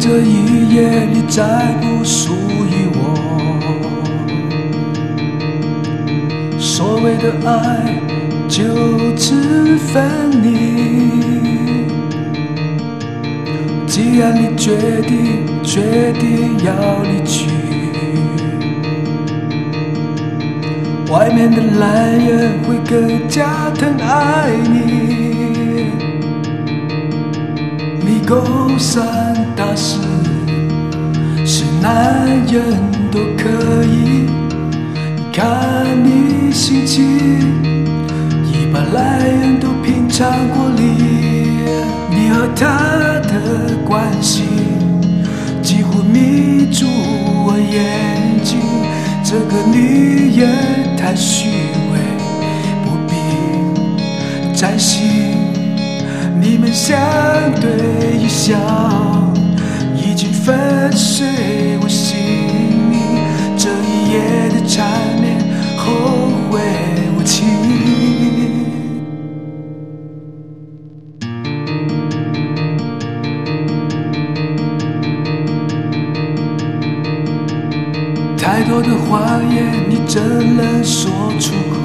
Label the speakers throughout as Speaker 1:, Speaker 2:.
Speaker 1: 这一夜，你再不属于我。所谓的爱，就只分离。既然你决定要离去，外面的男人会更加疼爱你。你勾三搭四，是男人都可以。看你心情，一般男人都品尝过你。你和他的关系几乎迷住我眼睛。这个女人太虚伪，不必再信。你们相对一笑，已经粉碎我心里这一夜的缠绵，后会无期。太多的谎言，你怎能说出口？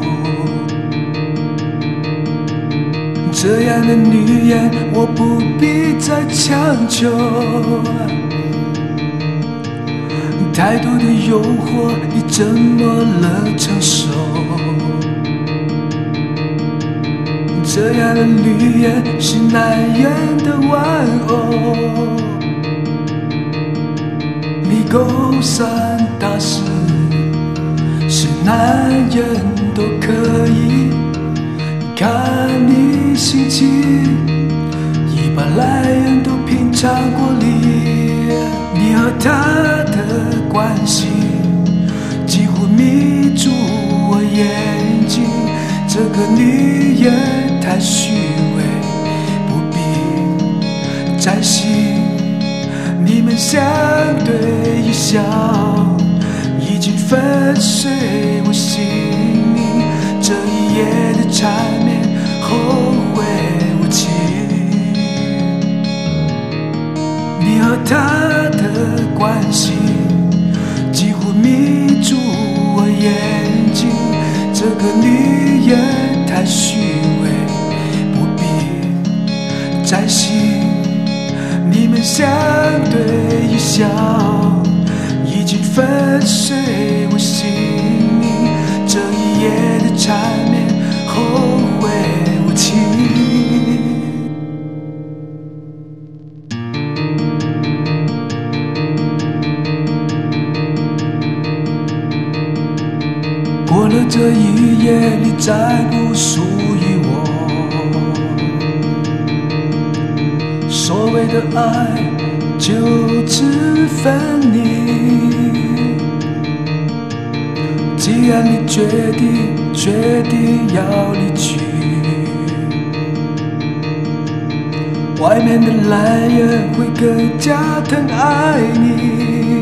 Speaker 1: 这样的女人，我不必再强求。太多的诱惑，你怎么能承受？这样的女人是男人的玩偶。你勾三搭四，是男人都可以。看你心情，一般男人都品尝过你。你和他的关系几乎迷住我眼睛。这个女人太虚伪，不必再信。你们相对一笑，已经粉碎我心里这一夜的缠绵，后会无期。你和他的关系几乎迷住我眼睛。这个女人太虚伪，不必再信。你们相对一笑，已经粉碎我心里这一夜的缠绵，后会无期。过了这一夜，你再不属于我。所谓的爱，就只分离。既然你决定要离去，外面的男人会更加疼爱你。